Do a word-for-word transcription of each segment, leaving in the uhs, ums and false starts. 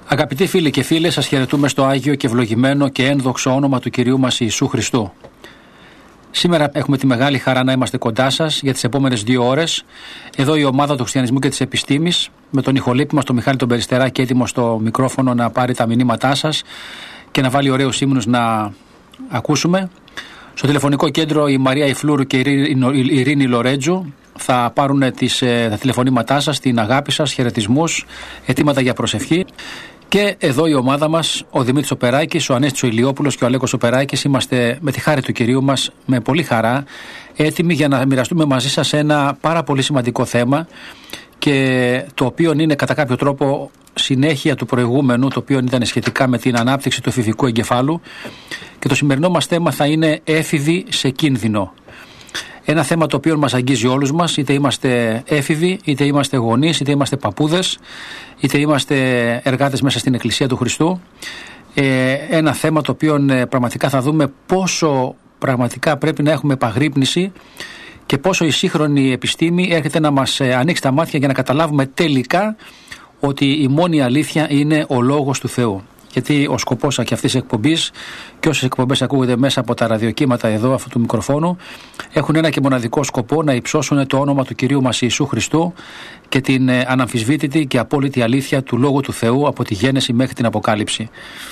Αγαπητοί φίλοι και φίλες, σας χαιρετούμε στο Άγιο και ευλογημένο και ένδοξο όνομα του Κυρίου μας Ιησού Χριστού. Σήμερα έχουμε τη μεγάλη χαρά να είμαστε κοντά σας για τις επόμενες δύο ώρες. Εδώ η ομάδα του Χριστιανισμού και της Επιστήμης, με τον ηχολήπτη μας, τον Μιχάλη τον Περιστεράκη, έτοιμο στο μικρόφωνο να πάρει τα μηνύματά σας και να βάλει ωραίους ύμνους να ακούσουμε. Στο τηλεφωνικό κέντρο η Μαρία Ιφλούρου και η Ειρήνη Λορέτζου θα πάρουν τις, τα τηλεφωνήματά σας, την αγάπη σας, χαιρετισμούς, αιτήματα για προσευχή. Και εδώ η ομάδα μας, ο Δημήτρης Οπεράκης, ο Ανέστης ο Ηλιόπουλος και ο Αλέκος Οπεράκης, είμαστε με τη χάρη του Κυρίου μας, με πολύ χαρά, έτοιμοι για να μοιραστούμε μαζί σας ένα πάρα πολύ σημαντικό θέμα, και το οποίο είναι κατά κάποιο τρόπο συνέχεια του προηγούμενου, το οποίο ήταν σχετικά με την ανάπτυξη του εφηβικού εγκεφάλου, και το σημερινό μας θέμα θα είναι έφηβοι σε κίνδυνο. Ένα θέμα το οποίο μας αγγίζει όλους μας, είτε είμαστε έφηβοι, είτε είμαστε γονείς, είτε είμαστε παππούδες, είτε είμαστε εργάτες μέσα στην Εκκλησία του Χριστού. Ε, ένα θέμα το οποίο ε, πραγματικά θα δούμε πόσο πραγματικά πρέπει να έχουμε επαγρύπνηση και πόσο η σύγχρονη επιστήμη έρχεται να μας ε, ανοίξει τα μάτια για να καταλάβουμε τελικά ότι η μόνη αλήθεια είναι ο Λόγος του Θεού. Γιατί ο σκοπός και αυτής της εκπομπής και όσες εκπομπές ακούγονται μέσα από τα ραδιοκύματα εδώ αυτού του μικροφόνου έχουν ένα και μοναδικό σκοπό: να υψώσουν το όνομα του Κυρίου μας Ιησού Χριστού και την αναμφισβήτητη και απόλυτη αλήθεια του Λόγου του Θεού από τη Γένεση μέχρι την Αποκάλυψη.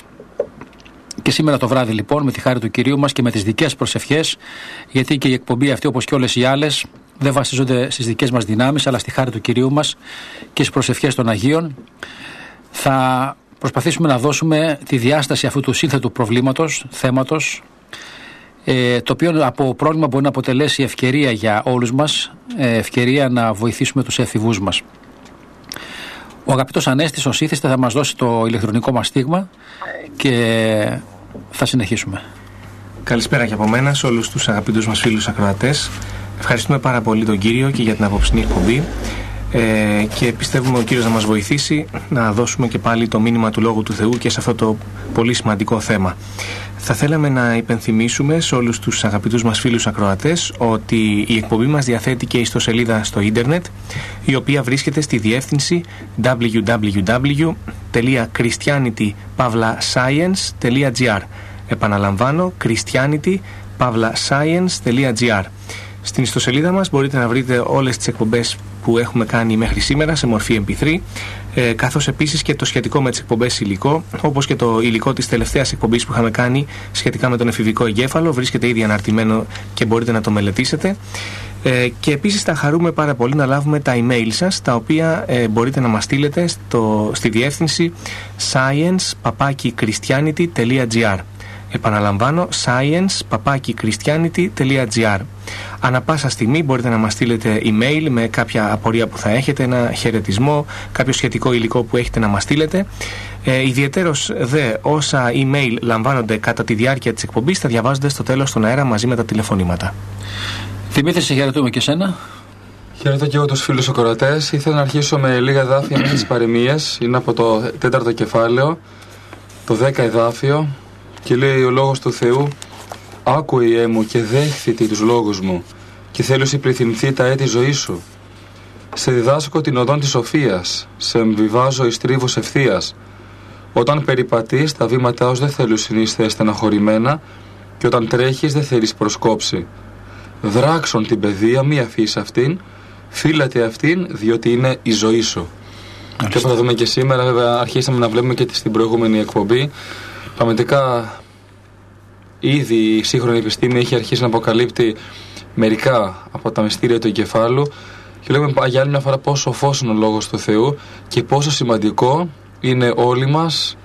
Και σήμερα το βράδυ λοιπόν, με τη χάρη του Κυρίου μας και με τις δικές προσευχές, γιατί και η εκπομπή αυτή όπως και όλες οι άλλες δεν βασίζονται στις δικές μας δυνάμεις αλλά στη χάρη του Κυρίου μας και στις προσευχές των Αγίων, θα προσπαθήσουμε να δώσουμε τη διάσταση αυτού του σύνθετου προβλήματος, θέματος, ε, το οποίο από πρόβλημα μπορεί να αποτελέσει ευκαιρία για όλους μας, ε, ευκαιρία να βοηθήσουμε τους έφηβους μας. Ο αγαπητός Ανέστης, ως ήθιστε, θα μας δώσει το ηλεκτρονικό μας στίγμα και θα συνεχίσουμε. Καλησπέρα και από μένα σε όλους τους αγαπητούς μας φίλους ακροατές. Ευχαριστούμε πάρα πολύ τον Κύριο και για την απόψινή εκπομπή. Ε, και πιστεύουμε ο Κύριος να μας βοηθήσει να δώσουμε και πάλι το μήνυμα του Λόγου του Θεού και σε αυτό το πολύ σημαντικό θέμα. Θα θέλαμε να υπενθυμίσουμε σε όλους τους αγαπητούς μας φίλους ακροατές ότι η εκπομπή μας διαθέτει και ιστοσελίδα στο ίντερνετ, η οποία βρίσκεται στη διεύθυνση double-u double-u double-u τελεία christianity dash science τελεία gr. Επαναλαμβάνω, christianity dash science τελεία gr. Στην ιστοσελίδα μας μπορείτε να βρείτε όλες τις εκπομπές που έχουμε κάνει μέχρι σήμερα σε μορφή εμ πι θρι, ε, καθώς επίσης και το σχετικό με τις εκπομπές υλικό, όπως και το υλικό της τελευταίας εκπομπής που είχαμε κάνει σχετικά με τον εφηβικό εγκέφαλο. Βρίσκεται ήδη αναρτημένο και μπορείτε να το μελετήσετε. Ε, και επίσης θα χαρούμε πάρα πολύ να λάβουμε τα email σας, τα οποία ε, μπορείτε να μας στείλετε στο, στη διεύθυνση science παπάκι christianity τελεία gr. Επαναλαμβάνω, science παπάκι christianity τελεία gr. Ανά πάσα στιγμή μπορείτε να μας στείλετε email με κάποια απορία που θα έχετε, ένα χαιρετισμό, κάποιο σχετικό υλικό που έχετε να μας στείλετε. Ε, ιδιαιτέρως δε όσα email λαμβάνονται κατά τη διάρκεια της εκπομπής θα διαβάζονται στο τέλος στον αέρα μαζί με τα τηλεφωνήματα. Δημήτρη, σε χαιρετούμε και εσένα. Χαιρετώ και εγώ τους φίλους ακροατές. Ήθελα να αρχίσω με λίγα εδάφια με τις παροιμίες. Είναι από το τέταρτο κεφάλαιο, το δέκα εδάφιο, και λέει ο Λόγος του Θεού: «Άκουε μου και δέχθητη τους λόγους μου, και θέλω σου πληθυνθεί τα έτη ζωής σου. Σε διδάσκω την οδόν της σοφίας, σε εμβιβάζω εις τρίβους ευθείας. Όταν περιπατείς, τα βήματά σου δεν θέλουν συνήθως στεναχωρημένα, και όταν τρέχεις δεν θέλεις προσκόψει. Δράξον την παιδεία, μη αφήσεις αυτήν, φύλατε αυτήν, διότι είναι η ζωή σου». Και όπως θα δούμε και σήμερα, βέβαια, αρχίσαμε να βλέπουμε και στην προηγούμενη εκπομπή. Πραγματικά ήδη η σύγχρονη επιστήμη έχει αρχίσει να αποκαλύπτει μερικά από τα μυστήρια του εγκεφάλου, και λέμε για άλλη μια φορά πόσο φως είναι ο Λόγος του Θεού και πόσο σημαντικό είναι όλοι μας,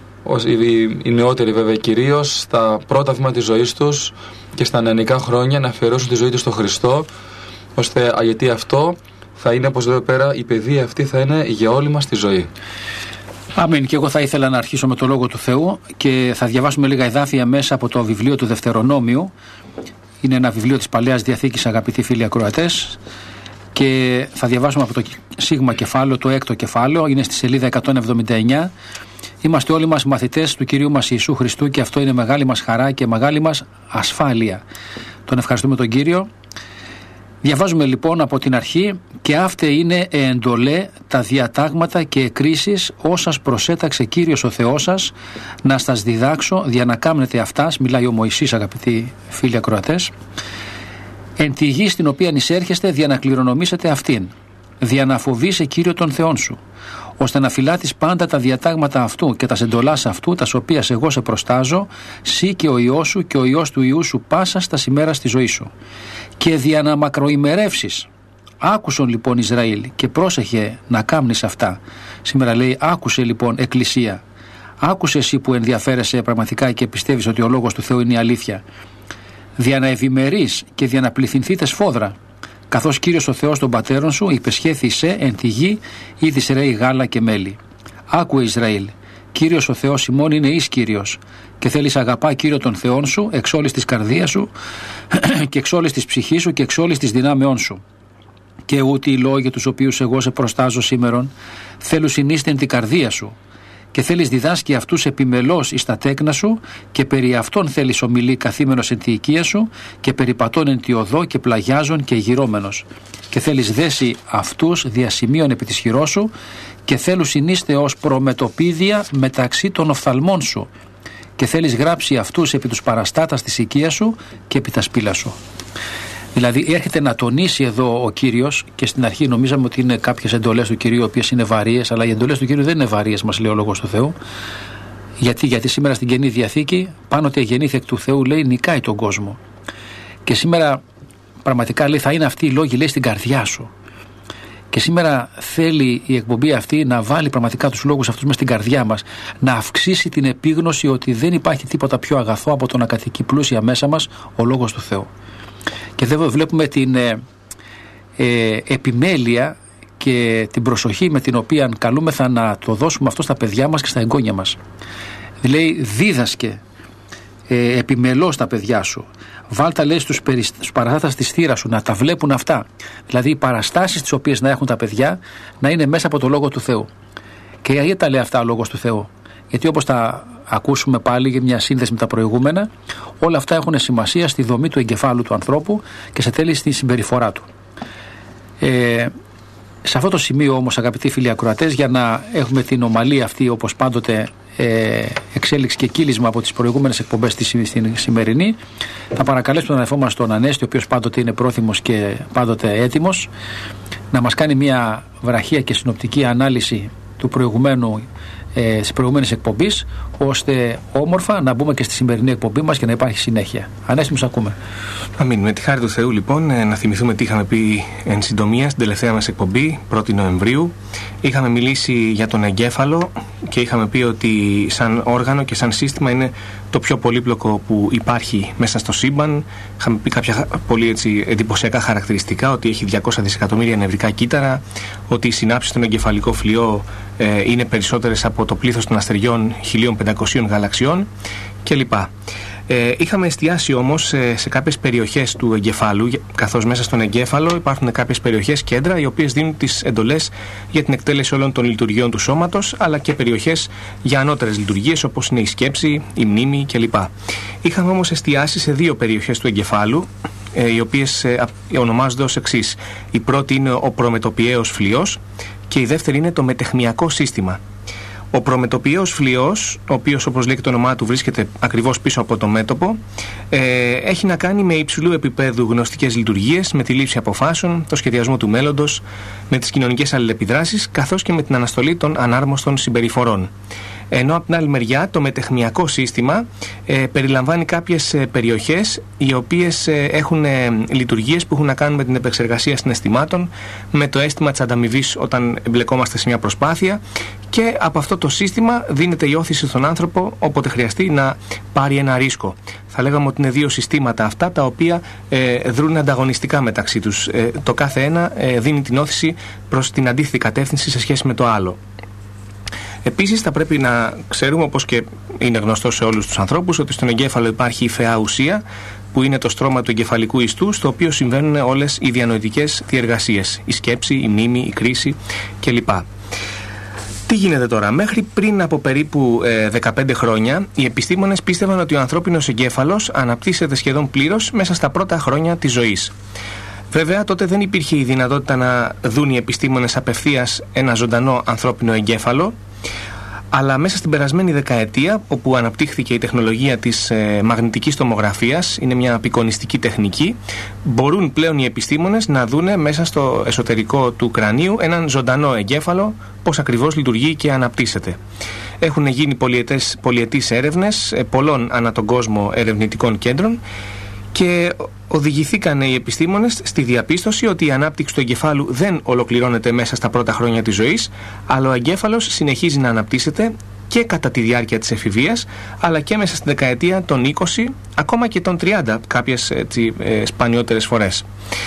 οι νεότεροι βέβαια κυρίως, στα πρώτα βήματα της ζωής τους και στα νεανικά χρόνια, να αφιερώσουν τη ζωή τους στον Χριστό, ώστε γιατί αυτό θα είναι, όπως λέω εδώ πέρα, η παιδεία αυτή θα είναι για όλη μας τη ζωή. Αμήν. Και εγώ θα ήθελα να αρχίσω με το Λόγο του Θεού και θα διαβάσουμε λίγα εδάφια μέσα από το βιβλίο του Δευτερονόμιου. Είναι ένα βιβλίο της Παλαιάς Διαθήκης, αγαπητοί φίλοι ακροατές, και θα διαβάσουμε από το Σίγμα κεφάλαιο, το έκτο κεφάλαιο. Είναι στη σελίδα εκατόν εβδομήντα εννιά. Είμαστε όλοι μας μαθητές του Κυρίου μας Ιησού Χριστού και αυτό είναι μεγάλη μας χαρά και μεγάλη μας ασφάλεια. Τον ευχαριστούμε τον Κύριο. Διαβάζουμε λοιπόν από την αρχή «Και αύτε είναι εντολέ τα διατάγματα και εκκρίσεις όσας προσέταξε Κύριος ο Θεός σας να στας διδάξω δια να κάμνετε αυτάς», μιλάει ο Μωυσής, αγαπητοί φίλοι ακροατές, «εν τη γη στην οποία εισέρχεστε δια να κληρονομήσετε αυτήν, δια να φοβείσαι Κύριο τον Θεόν σου, ώστε να φυλάτεις πάντα τα διατάγματα αυτού και τα εντολάς αυτού, τα οποία εγώ σε προστάζω, σύ και ο Υιός σου και ο Υιός του Υιού σου πάσα στα ημέρα στη ζωή σου. Και δια να μακροημερεύσεις». Άκουσον λοιπόν Ισραήλ και πρόσεχε να κάμνεις αυτά. Σήμερα λέει άκουσε λοιπόν Εκκλησία. Άκουσε εσύ που ενδιαφέρεσαι πραγματικά και πιστεύεις ότι ο λόγος του Θεού είναι η αλήθεια. Δια να ευημερείς και δια να πληθυνθείτε σφόδρα. Καθώς Κύριος ο Θεός των πατέρων σου υπεσχέθησε εν τη γη είδης ρέει γάλα και μέλι. Άκουε Ισραήλ. Κύριος ο Θεός ημών είναι εις Κύριος, και θέλεις αγαπά Κύριο τον Θεόν σου εξ όλης της καρδίας σου και εξ όλης της ψυχής σου και εξ όλης της δυνάμεών σου. Και ούτε οι λόγοι τους οποίους εγώ σε προστάζω σήμερον θέλουν συνίστην την καρδία σου, και θέλεις διδάσκει αυτούς επιμελώς εις τα τέκνα σου, και περί αυτών θέλεις ομιλεί καθήμενος εν τη οικία σου, και περιπατών εν τη οδό και πλαγιάζων και γυρώμενος. Και θέλεις δέσει αυτούς διασημείων επί της χειρός σου, και θέλουν συνείστε ως προμετωπίδια μεταξύ των οφθαλμών σου, και θέλεις γράψει αυτούς επί τους παραστάτας της οικίας σου και επί τα σπήλα σου. Δηλαδή έρχεται να τονίσει εδώ ο Κύριος, και στην αρχή νομίζαμε ότι είναι κάποιες εντολές του Κυρίου οι οποίες είναι βαρείες, αλλά οι εντολές του Κυρίου δεν είναι βαρείες, μας λέει ο Λόγος του Θεού. Γιατί, γιατί σήμερα στην Καινή Διαθήκη πάνω ότι γεννήθη εκ του Θεού, λέει, νικάει τον κόσμο. Και σήμερα πραγματικά λέει θα είναι αυτοί οι λόγοι, λέει, στην καρδιά σου. Και σήμερα θέλει η εκπομπή αυτή να βάλει πραγματικά τους λόγους αυτούς μες στην καρδιά μας, να αυξήσει την επίγνωση ότι δεν υπάρχει τίποτα πιο αγαθό από το να κατοικεί πλούσια μέσα μας ο Λόγος του Θεού. Και εδώ βλέπουμε την ε, ε, επιμέλεια και την προσοχή με την οποία καλούμεθα να το δώσουμε αυτό στα παιδιά μας και στα εγγόνια μας. Δηλαδή δίδασκε ε, επιμελώς τα παιδιά σου. Βάλτα, λέει, στους, περι, στους παραστάτας της θύρας σου να τα βλέπουν αυτά. Δηλαδή οι παραστάσεις τις οποίες να έχουν τα παιδιά να είναι μέσα από το Λόγο του Θεού. Και γιατί τα λέει αυτά ο Λόγος του Θεού? Γιατί όπως τα ακούσουμε πάλι για μια σύνδεση με τα προηγούμενα, όλα αυτά έχουν σημασία στη δομή του εγκεφάλου του ανθρώπου και σε τέλει στη συμπεριφορά του. Ε, σε αυτό το σημείο όμως, αγαπητοί φίλοι ακροατές, για να έχουμε την ομαλή αυτή όπως πάντοτε ε, εξέλιξη και κύλισμα από τις προηγούμενες εκπομπές στη, στην σημερινή, θα παρακαλέσουμε τον αδελφό μας τον Ανέστη, ο οποίος πάντοτε είναι πρόθυμος και πάντοτε έτοιμος, να μας κάνει μια βραχία και συνοπτική ανάλυση του προηγουμένου Ε, στις προηγούμενες εκπομπής, ώστε όμορφα να μπούμε και στη σημερινή εκπομπή μας και να υπάρχει συνέχεια. Ανέστη, μας ακούμε. Αμήν. Με τη χάρη του Θεού, λοιπόν, να θυμηθούμε τι είχαμε πει εν συντομία στην τελευταία μας εκπομπή, πρώτη Νοεμβρίου. Είχαμε μιλήσει για τον εγκέφαλο και είχαμε πει ότι σαν όργανο και σαν σύστημα είναι το πιο πολύπλοκο που υπάρχει μέσα στο σύμπαν. Είχαμε πει κάποια πολύ έτσι, εντυπωσιακά χαρακτηριστικά, ότι έχει διακόσια δισεκατομμύρια νευρικά κύτταρα, ότι οι συνάψεις στον εγκεφαλικό φλοιό ε, είναι περισσότερες από το πλήθος των αστεριών χίλια πεντακόσιων γαλαξιών κλπ. Ε, είχαμε εστιάσει όμως σε, σε κάποιες περιοχές του εγκεφάλου, καθώς μέσα στον εγκέφαλο υπάρχουν κάποιες περιοχές, κέντρα, οι οποίες δίνουν τις εντολές για την εκτέλεση όλων των λειτουργιών του σώματος, αλλά και περιοχές για ανώτερες λειτουργίες, όπως είναι η σκέψη, η μνήμη κλπ. Είχαμε όμως εστιάσει σε δύο περιοχές του εγκεφάλου, ε, οι οποίες ε, ονομάζονται ως εξής. Η πρώτη είναι ο προμετωπιαίος φλοιός και η δεύτερη είναι το μετεχμιακό σύστημα. Ο προμετωπιαίος φλοιός, ο οποίος, όπως λέει και το όνομά του, βρίσκεται ακριβώς πίσω από το μέτωπο, ε, έχει να κάνει με υψηλού επίπεδου γνωστικές λειτουργίες, με τη λήψη αποφάσεων, το σχεδιασμό του μέλλοντος, με τις κοινωνικές αλληλεπιδράσεις, καθώς και με την αναστολή των ανάρμοστων συμπεριφορών. Ενώ από την άλλη μεριά το μετεχμιακό σύστημα ε, περιλαμβάνει κάποιες ε, περιοχές οι οποίες ε, έχουν ε, λειτουργίες που έχουν να κάνουν με την επεξεργασία συναισθημάτων, με το αίσθημα της ανταμοιβής όταν εμπλεκόμαστε σε μια προσπάθεια, και από αυτό το σύστημα δίνεται η όθηση στον άνθρωπο όποτε χρειαστεί να πάρει ένα ρίσκο. Θα λέγαμε ότι είναι δύο συστήματα αυτά τα οποία ε, δρούν ανταγωνιστικά μεταξύ τους. Ε, το κάθε ένα ε, δίνει την όθηση προς την αντίθετη κατεύθυνση σε σχέση με το άλλο. Επίσης θα πρέπει να ξέρουμε, όπως και είναι γνωστό σε όλους τους ανθρώπους, ότι στον εγκέφαλο υπάρχει η φαιά ουσία, που είναι το στρώμα του εγκεφαλικού ιστού, στο οποίο συμβαίνουν όλες οι διανοητικές διεργασίες, η σκέψη, η μνήμη, η κρίση κλπ. Τι γίνεται τώρα? Μέχρι πριν από περίπου ε, δεκαπέντε χρόνια, οι επιστήμονες πίστευαν ότι ο ανθρώπινος εγκέφαλος αναπτύσσεται σχεδόν πλήρως μέσα στα πρώτα χρόνια της ζωής. Βέβαια, τότε δεν υπήρχε η δυνατότητα να δουν οι επιστήμονες απευθείας ένα ζωντανό ανθρώπινο εγκέφαλο, αλλά μέσα στην περασμένη δεκαετία, όπου αναπτύχθηκε η τεχνολογία της ε, μαγνητικής τομογραφίας, είναι μια απεικονιστική τεχνική, μπορούν πλέον οι επιστήμονες να δούνε μέσα στο εσωτερικό του κρανίου έναν ζωντανό εγκέφαλο, πώς ακριβώς λειτουργεί και αναπτύσσεται. Έχουν γίνει πολυετές, πολυετής έρευνες ε, πολλών ανά τον κόσμο ερευνητικών κέντρων και οδηγηθήκαν οι επιστήμονες στη διαπίστωση ότι η ανάπτυξη του εγκεφάλου δεν ολοκληρώνεται μέσα στα πρώτα χρόνια της ζωής, αλλά ο εγκέφαλος συνεχίζει να αναπτύσσεται και κατά τη διάρκεια της εφηβείας, αλλά και μέσα στη δεκαετία των είκοσι, ακόμα και των τριάντα κάποιες έτσι, ε, σπανιότερες φορές.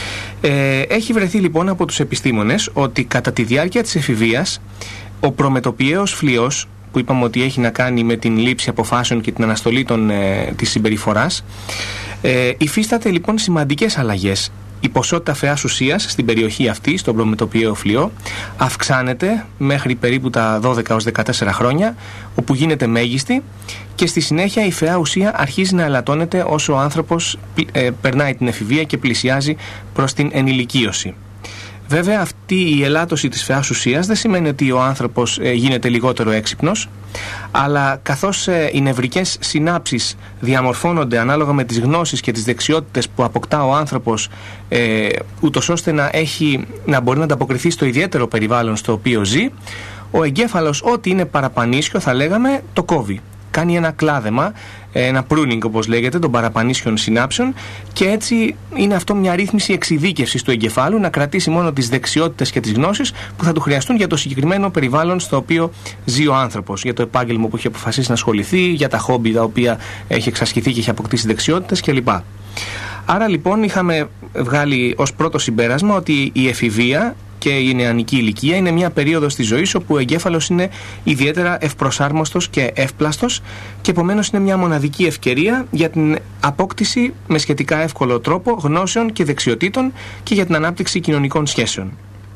Ε, έχει βρεθεί λοιπόν από τους επιστήμονες ότι κατά τη διάρκεια της εφηβείας ο προμετωπιαίος φλοιός, που είπαμε ότι έχει να κάνει με την λήψη αποφάσεων και την αναστολή των, ε, της συμπεριφοράς, ε, υφίσταται λοιπόν σημαντικές αλλαγές. Η ποσότητα φαιάς ουσίας στην περιοχή αυτή, στον προμετωπιαίο φλοιό, αυξάνεται μέχρι περίπου τα δώδεκα έως δεκατέσσερα χρόνια, όπου γίνεται μέγιστη, και στη συνέχεια η φαιά ουσία αρχίζει να ελαττώνεται όσο ο άνθρωπος ε, περνάει την εφηβεία και πλησιάζει προς την ενηλικίωση. Βέβαια, αυτή η ελάττωση της φαιάς ουσίας δεν σημαίνει ότι ο άνθρωπος ε, γίνεται λιγότερο έξυπνος, αλλά καθώς ε, οι νευρικές συνάψεις διαμορφώνονται ανάλογα με τις γνώσεις και τις δεξιότητες που αποκτά ο άνθρωπος, ε, ούτως ώστε να, έχει, να μπορεί να ανταποκριθεί στο ιδιαίτερο περιβάλλον στο οποίο ζει, ο εγκέφαλος, ό,τι είναι παραπανίσιο, θα λέγαμε, το κόβει. Κάνει ένα κλάδεμα, ένα pruning όπως λέγεται, των παραπανίσιων συνάψεων, και έτσι είναι αυτό μια ρύθμιση εξειδίκευσης του εγκεφάλου, να κρατήσει μόνο τις δεξιότητες και τις γνώσεις που θα του χρειαστούν για το συγκεκριμένο περιβάλλον στο οποίο ζει ο άνθρωπος, για το επάγγελμα που έχει αποφασίσει να ασχοληθεί, για τα χόμπι τα οποία έχει εξασκηθεί και έχει αποκτήσει δεξιότητες κλπ. Άρα λοιπόν είχαμε βγάλει ως πρώτο συμπέρασμα ότι η εφηβεία και η νεανική ηλικία είναι μια περίοδος της ζωής όπου ο εγκέφαλος είναι ιδιαίτερα ευπροσάρμοστος και εύπλαστος, και επομένως είναι μια μοναδική ευκαιρία για την απόκτηση με σχετικά εύκολο τρόπο γνώσεων και δεξιοτήτων και για την ανάπτυξη κοινωνικών σχέσεων.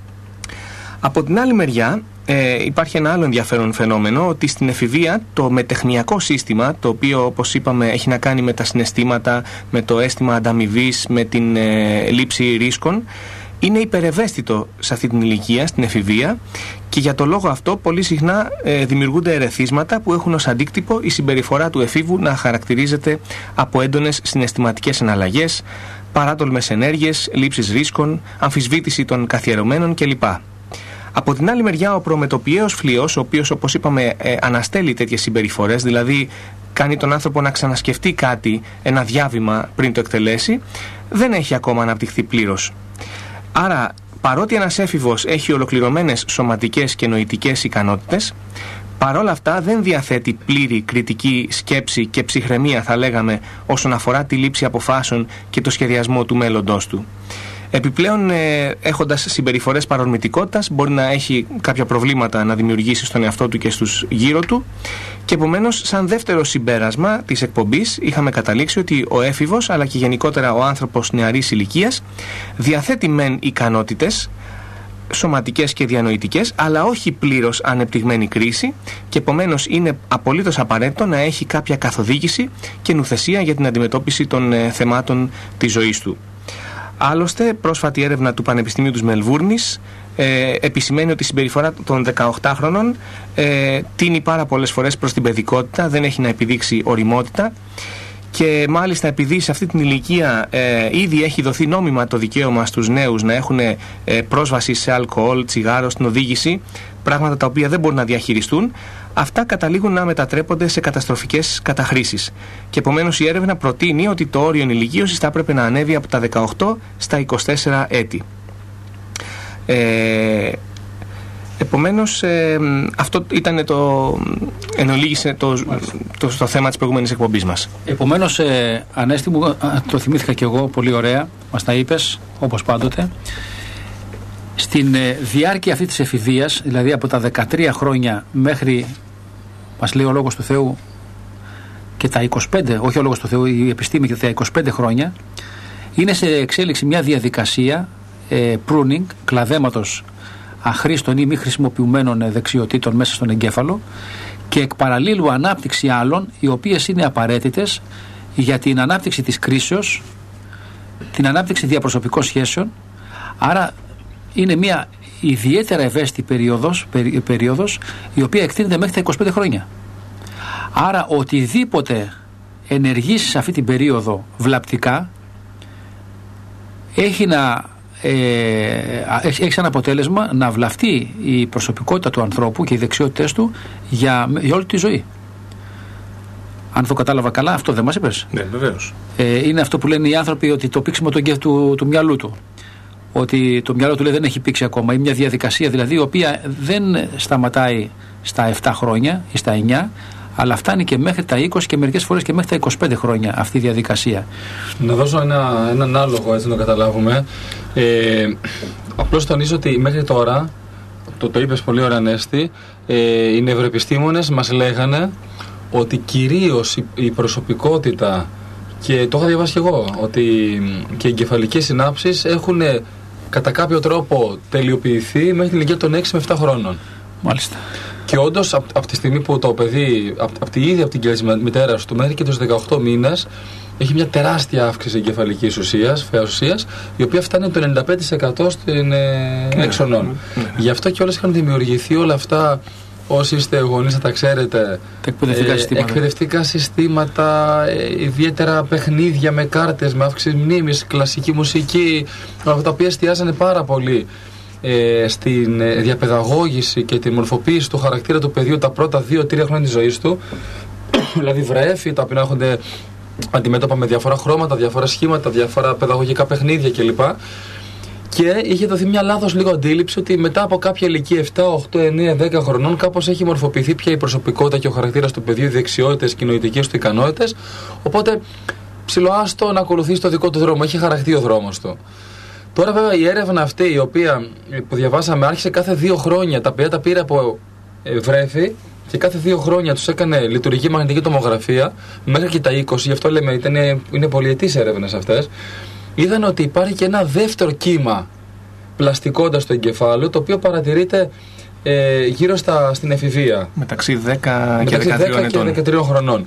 Από την άλλη μεριά ε, υπάρχει ένα άλλο ενδιαφέρον φαινόμενο, ότι στην εφηβεία το μετεχνιακό σύστημα, το οποίο όπως είπαμε έχει να κάνει με τα συναισθήματα, με το αίσθημα ανταμοιβής, με την ε, λήψη ρίσκων, είναι υπερευαίσθητο σε αυτή την ηλικία, στην εφηβεία, και για το λόγο αυτό πολύ συχνά ε, δημιουργούνται ερεθίσματα που έχουν ως αντίκτυπο η συμπεριφορά του εφήβου να χαρακτηρίζεται από έντονες συναισθηματικές εναλλαγές, παράτολμες ενέργειες, λήψεις ρίσκων, αμφισβήτηση των καθιερωμένων κλπ. Από την άλλη μεριά, ο προμετωπιαίος φλοιός, ο οποίος όπως είπαμε ε, αναστέλει τέτοιες συμπεριφορές, δηλαδή κάνει τον άνθρωπο να ξανασκεφτεί κάτι, ένα διάβημα πριν το εκτελέσει, δεν έχει ακόμα αναπτυχθεί πλήρως. Άρα, παρότι ένας έφηβος έχει ολοκληρωμένες σωματικές και νοητικές ικανότητες, παρόλα αυτά δεν διαθέτει πλήρη κριτική σκέψη και ψυχραιμία, θα λέγαμε, όσον αφορά τη λήψη αποφάσεων και το σχεδιασμό του μέλλοντός του. Επιπλέον, ε, έχοντας συμπεριφορές παρορμητικότητας, μπορεί να έχει κάποια προβλήματα να δημιουργήσει στον εαυτό του και στους γύρω του, και επομένως, σαν δεύτερο συμπέρασμα της εκπομπής, είχαμε καταλήξει ότι ο έφηβος, αλλά και γενικότερα ο άνθρωπος νεαρής ηλικίας, διαθέτει μεν ικανότητες σωματικές και διανοητικές, αλλά όχι πλήρως ανεπτυγμένη κρίση, και επομένως είναι απολύτως απαραίτητο να έχει κάποια καθοδήγηση και νουθεσία για την αντιμετώπιση των ε, θεμάτων της ζωής του. Άλλωστε, πρόσφατη έρευνα του Πανεπιστημίου της Μελβούρνης ε, επισημαίνει ότι η συμπεριφορά των δεκαοκτάχρονων ε, τίνει πάρα πολλές φορές προς την παιδικότητα, δεν έχει να επιδείξει ωριμότητα, και μάλιστα επειδή σε αυτή την ηλικία ε, ήδη έχει δοθεί νόμιμα το δικαίωμα στους νέους να έχουν ε, πρόσβαση σε αλκοόλ, τσιγάρο, στην οδήγηση, πράγματα τα οποία δεν μπορούν να διαχειριστούν, αυτά καταλήγουν να μετατρέπονται σε καταστροφικές καταχρήσεις. Και επομένως η έρευνα προτείνει ότι το όριο ενηλικίωσης θα έπρεπε να ανέβει από τα δεκαοκτώ στα είκοσι τέσσερα έτη. Ε, Επομένως, ε, αυτό ήταν το, εν ολίγησε το, το, το θέμα της προηγούμενης εκπομπής μας. Επομένως, ε, Ανέστη μου, το θυμήθηκα κι εγώ πολύ ωραία, μας τα είπες, όπως πάντοτε. Στην ε, διάρκεια αυτή της εφηβείας, δηλαδή από τα δεκατρία χρόνια μέχρι, μας λέει ο Λόγος του Θεού, και τα είκοσι πέντε, όχι ο Λόγος του Θεού, η επιστήμη, και τα είκοσι πέντε χρόνια, είναι σε εξέλιξη μια διαδικασία ε, pruning, κλαδέματος αχρήστων ή μη χρησιμοποιουμένων δεξιοτήτων μέσα στον εγκέφαλο, και εκ παραλλήλου ανάπτυξη άλλων, οι οποίες είναι απαραίτητες για την ανάπτυξη της κρίσεως, την ανάπτυξη διαπροσωπικών σχέσεων. Άρα είναι μια ιδιαίτερα ευαίσθητη περίοδος, περί, περίοδος η οποία εκτείνεται μέχρι τα είκοσι πέντε χρόνια. Άρα οτιδήποτε ενεργήσει σε αυτή την περίοδο βλαπτικά έχει, να, ε, έχει σαν αποτέλεσμα να βλαφτεί η προσωπικότητα του ανθρώπου και οι δεξιότητες του για, για όλη τη ζωή. Αν το κατάλαβα καλά, αυτό δεν μας είπες? Ναι, βεβαίως. Ε, είναι αυτό που λένε οι άνθρωποι, ότι το πήξιμο του, του, του μυαλού του. Ότι το μυαλό του λέει δεν έχει πήξει ακόμα. Είναι μια διαδικασία δηλαδή η οποία δεν σταματάει στα επτά χρόνια ή στα εννιά, αλλά φτάνει και μέχρι τα είκοσι και μερικές φορές και μέχρι τα είκοσι πέντε χρόνια αυτή η διαδικασία. Να δώσω ένα, έναν άλογο έτσι να το καταλάβουμε. Ε, απλώς τονίζω ότι μέχρι τώρα, το, το είπες πολύ ωραία Νέστη, ε, οι νευροεπιστήμονες μας λέγανε ότι κυρίως η, η προσωπικότητα, και το είχα διαβάσει και εγώ, ότι και οι εγκεφαλικές συνάψεις έχουν κατά κάποιο τρόπο τελειοποιηθεί μέχρι την ηλικία των έξι με επτά χρόνων. Μάλιστα. Και όντως από απ τη στιγμή που το παιδί, από απ τη ίδια από την κέλυση μητέρας του μέχρι και τους δεκαοκτώ μήνες, έχει μια τεράστια αύξηση εγκεφαλικής ουσίας, φαίας ουσίας, η οποία φτάνει το ενενήντα πέντε τοις εκατό στην ε, έξονων. Ναι, ναι. Γι' αυτό και όλες είχαν δημιουργηθεί όλα αυτά. Όσοι είστε γονείς θα τα ξέρετε, τα εκπαιδευτικά, ε, συστήματα. εκπαιδευτικά συστήματα, ε, ιδιαίτερα παιχνίδια με κάρτες, με αύξηση μνήμης, κλασική μουσική, τα οποία εστιάζανε πάρα πολύ ε, στην ε, διαπαιδαγώγηση και τη μορφοποίηση του χαρακτήρα του παιδιού τα πρώτα δύο τρία χρόνια της ζωής του. Δηλαδή βρέφη, τα οποία έχονται αντιμέτωπα με διάφορα χρώματα, διάφορα σχήματα, διάφορα παιδαγωγικά παιχνίδια κλπ. Και είχε δοθεί μια λάθος λίγο αντίληψη ότι μετά από κάποια ηλικία επτά, οκτώ, εννιά, δέκα χρονών κάπως έχει μορφοποιηθεί πια η προσωπικότητα και ο χαρακτήρας του παιδιού, οι δεξιότητες και οι νοητικές του ικανότητες. Οπότε ψιλοάστο να ακολουθήσει το δικό του δρόμο. Έχει χαραχτεί ο δρόμος του. Τώρα βέβαια η έρευνα αυτή η οποία που διαβάσαμε άρχισε κάθε δύο χρόνια. Τα παιδιά τα πήρε από βρέφη και κάθε δύο χρόνια τους έκανε λειτουργική μαγνητική τομογραφία μέχρι και τα είκοσι. Γι' αυτό λέμε ήταν, είναι πολυετής έρευνες αυτές. Είδαν ότι υπάρχει και ένα δεύτερο κύμα πλαστικότητας στο εγκεφάλαιο, το οποίο παρατηρείται ε, γύρω στα, στην εφηβεία. Μεταξύ δέκα και δεκατρία χρονών.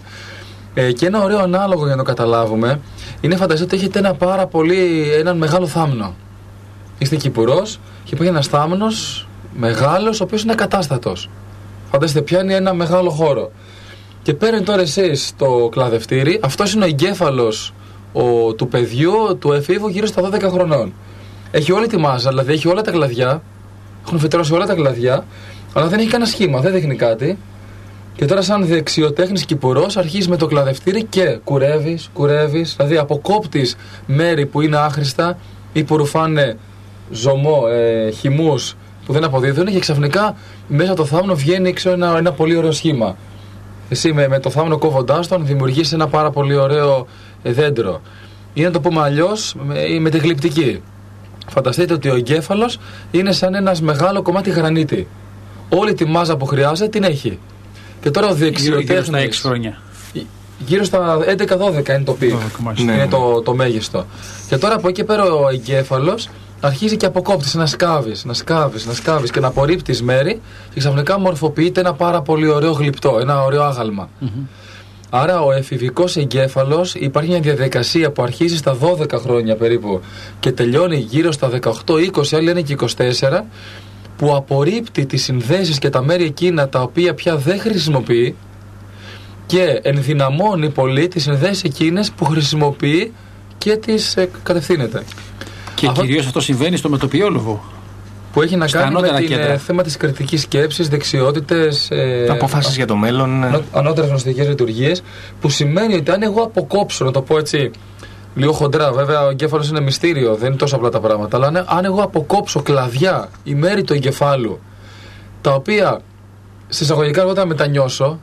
Ε, και ένα ωραίο ανάλογο για να το καταλάβουμε είναι, φανταστείτε ότι έχετε ένα πάρα πολύ, έναν μεγάλο θάμνο. Είστε Κυπουρός και υπάρχει ένας θάμνος μεγάλος, ο οποίος είναι ακατάστατος. Φανταστείτε, πιάνει ένα μεγάλο χώρο. Και παίρνει τώρα εσείς το κλαδευτήρι, αυτός είναι ο εγκέφαλος Ο, του παιδιού, του εφήβου γύρω στα δώδεκα χρονών. Έχει όλη τη μάζα, δηλαδή έχει όλα τα κλαδιά, έχουν φυτρώσει όλα τα κλαδιά, αλλά δεν έχει κανένα σχήμα, δεν δείχνει κάτι. Και τώρα, σαν δεξιοτέχνης Κυπουρός, αρχίζεις με το κλαδευτήρι και κουρεύεις, κουρεύεις, δηλαδή αποκόπτεις μέρη που είναι άχρηστα ή που ρουφάνε ζωμό, ε, χυμούς που δεν αποδίδουν, και ξαφνικά μέσα από το θάμνο βγαίνει ξέρω, ένα, ένα πολύ ωραίο σχήμα. Εσύ με, με το θάμνο κόβοντάς τον δημιουργείς ένα πάρα πολύ ωραίο δέντρο. Ή να το πούμε αλλιώς, με, με τη γλυπτική. Φανταστείτε ότι ο εγκέφαλος είναι σαν ένας μεγάλο κομμάτι γρανίτη. Όλη τη μάζα που χρειάζεται την έχει. Και τώρα ο δεξιοτέχνης. Γύρω στα έξι χρόνια. Γύρω στα έντεκα δώδεκα είναι το πικ. Είναι ναι. το, το μέγιστο. Και τώρα από εκεί πέρα ο εγκέφαλος αρχίζει και αποκόπτεις, να σκάβεις, να σκάβεις, να σκάβεις και να απορρίπτεις μέρη, και ξαφνικά μορφοποιείται ένα πάρα πολύ ωραίο γλυπτό, ένα ωραίο άγαλμα. Mm-hmm. Άρα ο εφηβικός εγκέφαλος, υπάρχει μια διαδικασία που αρχίζει στα δώδεκα χρόνια περίπου και τελειώνει γύρω στα δεκαοκτώ είκοσι, άλλοι είναι και είκοσι τέσσερα, που απορρίπτει τις συνδέσεις και τα μέρη εκείνα τα οποία πια δεν χρησιμοποιεί και ενδυναμώνει πολύ τις συνδέσεις εκείνες που χρησιμοποιεί και τις ε, κατευθύνεται. Και αυτό... κυρίως αυτό συμβαίνει στο μετοπιόλογο. Που έχει να κάνει με την ε, θέμα της κριτικής σκέψης, δεξιότητες, ε, αποφάσεις α, για το μέλλον, ανώ, ανώτερες νοητικές λειτουργίες, που σημαίνει ότι αν εγώ αποκόψω, να το πω έτσι λίγο χοντρά, βέβαια ο εγκέφαλος είναι μυστήριο, δεν είναι τόσο απλά τα πράγματα, αλλά αν, αν εγώ αποκόψω κλαδιά ή μέρη του εγκεφάλου, τα οποία συσσαγωγικά όταν μετανιώσω,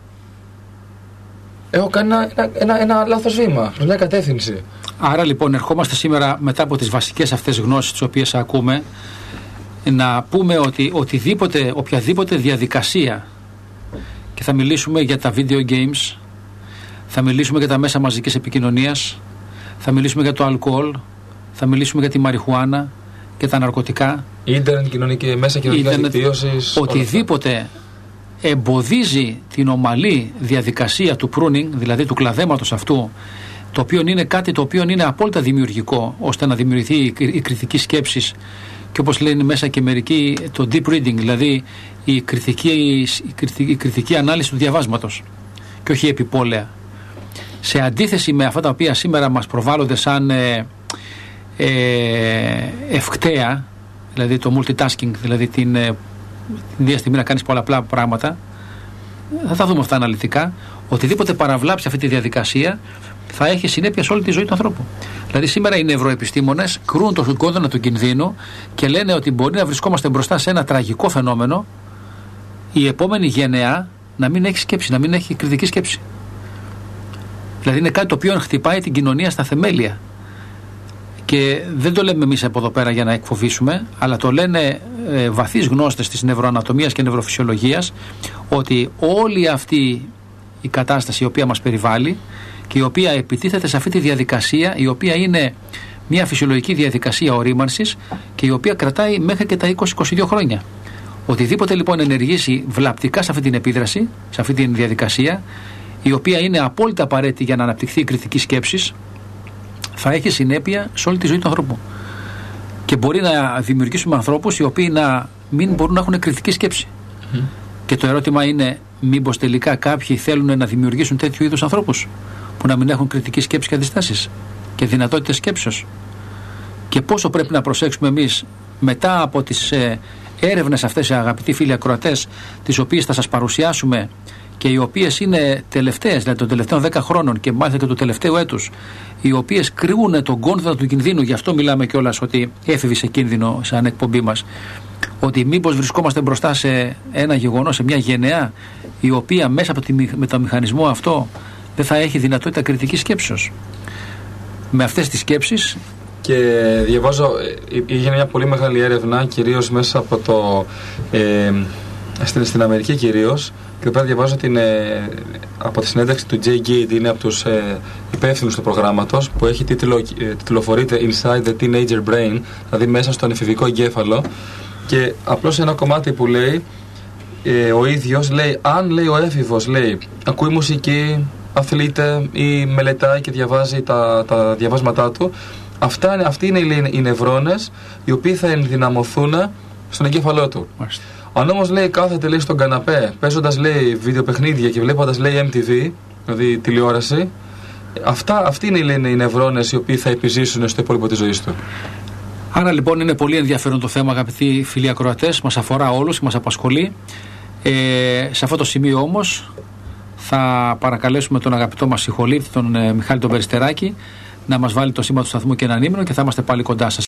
έχω κάνει ένα, ένα, ένα, ένα λάθος βήμα, μια κατεύθυνση. Άρα λοιπόν ερχόμαστε σήμερα μετά από τις βασικές αυτές γνώσεις τις οποίες ακούμε, να πούμε ότι οτιδήποτε, οποιαδήποτε διαδικασία, και θα μιλήσουμε για τα video games, θα μιλήσουμε για τα μέσα μαζικής επικοινωνίας, θα μιλήσουμε για το αλκοόλ, θα μιλήσουμε για τη μαριχουάνα και τα ναρκωτικά, ίντερνετ, κοινωνική, μέσα κοινωνικής δικτύωσης, οτιδήποτε εμποδίζει την ομαλή διαδικασία του pruning, δηλαδή του κλαδέματος αυτού, το οποίο είναι κάτι το οποίο είναι απόλυτα δημιουργικό, ώστε να δημιουργηθεί η κριτική σκέψη και όπως λένε μέσα και μερικοί το deep reading, δηλαδή η κριτική, η κριτική, η κριτική ανάλυση του διαβάσματος και όχι επιπόλαια. Σε αντίθεση με αυτά τα οποία σήμερα μας προβάλλονται σαν ε, ε, ευκταία, δηλαδή το multitasking, δηλαδή την, ε, την ίδια στιγμή να κάνεις πολλαπλά πράγματα, θα τα δούμε αυτά αναλυτικά. Οτιδήποτε παραβλάψει αυτή τη διαδικασία θα έχει συνέπεια σε όλη τη ζωή του ανθρώπου. Δηλαδή σήμερα οι νευροεπιστήμονες κρούν τον κόδωνα του κινδύνου και λένε ότι μπορεί να βρισκόμαστε μπροστά σε ένα τραγικό φαινόμενο, η επόμενη γενεά να μην έχει σκέψη, να μην έχει κριτική σκέψη. Δηλαδή είναι κάτι το οποίο χτυπάει την κοινωνία στα θεμέλια. Και δεν το λέμε εμείς από εδώ πέρα για να εκφοβήσουμε, αλλά το λένε ε, βαθείς γνώστες της νευροανατομίας και νευροφυσιολογίας, ότι όλη αυτή η κατάσταση η οποία μας περιβάλλει και η οποία επιτίθεται σε αυτή τη διαδικασία, η οποία είναι μια φυσιολογική διαδικασία ορίμανσης και η οποία κρατάει μέχρι και τα είκοσι με είκοσι δύο χρόνια. Οτιδήποτε λοιπόν ενεργήσει βλαπτικά σε αυτή την επίδραση, σε αυτή τη διαδικασία, η οποία είναι απόλυτα απαραίτητη για να αναπτυχθεί η κριτική σκέψη, θα έχει συνέπεια σε όλη τη ζωή του ανθρώπου. Και μπορεί να δημιουργήσουμε ανθρώπους οι οποίοι να μην μπορούν να έχουν κριτική σκέψη. Mm. Και το ερώτημα είναι, μήπως τελικά κάποιοι θέλουν να δημιουργήσουν τέτοιου είδους ανθρώπους που να μην έχουν κριτική σκέψη και αντιστάσεις και δυνατότητες σκέψεως. Και πόσο πρέπει να προσέξουμε εμείς μετά από τις ε, έρευνες αυτές, αγαπητοί φίλοι ακροατές, τις οποίες θα σας παρουσιάσουμε και οι οποίες είναι τελευταίες, δηλαδή των τελευταίων δέκα χρόνων και μάλιστα και του τελευταίου έτους, οι οποίες κρύβουν τον κόνδυνα του κινδύνου, γι' αυτό μιλάμε κιόλας ότι έφηβη σε κίνδυνο σαν εκπομπή μας, ότι μήπως βρισκόμαστε μπροστά σε ένα γεγονός, σε μια γενεά η οποία μέσα από τη, με το μηχανισμό αυτό δεν θα έχει δυνατότητα κριτικής σκέψεως. Με αυτές τις σκέψεις. Και διαβάζω, έγινε μια πολύ μεγάλη έρευνα, κυρίως μέσα από το ε, στην, στην Αμερική κυρίως, και εδώ πέρα διαβάζω την, ε, από τη συνέντευξη του Jay Gade, είναι από τους ε, υπεύθυνους του προγράμματος, που έχει τίτλο, ε, τιτλοφορείται Inside the Teenager Brain, δηλαδή μέσα στον εφηβικό εγκέφαλο, και απλώς ένα κομμάτι που λέει ε, ο ίδιος, λέει, αν λέει ο έφηβος, λέει, ακούει μουσική, αθλείται ή μελετάει και διαβάζει τα, τα διαβάσματά του, αυτά, αυτοί είναι οι, οι νευρώνες οι οποίοι θα ενδυναμωθούν στον εγκέφαλό του. Μάλιστα. Αν όμως, λέει, κάθεται, λέει, στον καναπέ παίζοντας, λέει, βιντεοπαιχνίδια και βλέποντας, λέει, εμ τι βι, δηλαδή τηλεόραση, αυτά, αυτοί είναι, λένε, οι νευρώνες οι οποίοι θα επιζήσουν στο υπόλοιπο της ζωής του. Άρα λοιπόν είναι πολύ ενδιαφέρον το θέμα, αγαπητοί φίλοι ακροατές, μας αφορά όλους και μας απασχολεί. Ε, σε αυτό το σημείο όμως θα παρακαλέσουμε τον αγαπητό μας συγχολήπτη, τον ε, Μιχάλη τον Περιστεράκη, να μας βάλει το σήμα του σταθμού και ένα ανήμερο και θα είμαστε πάλι κοντά σας.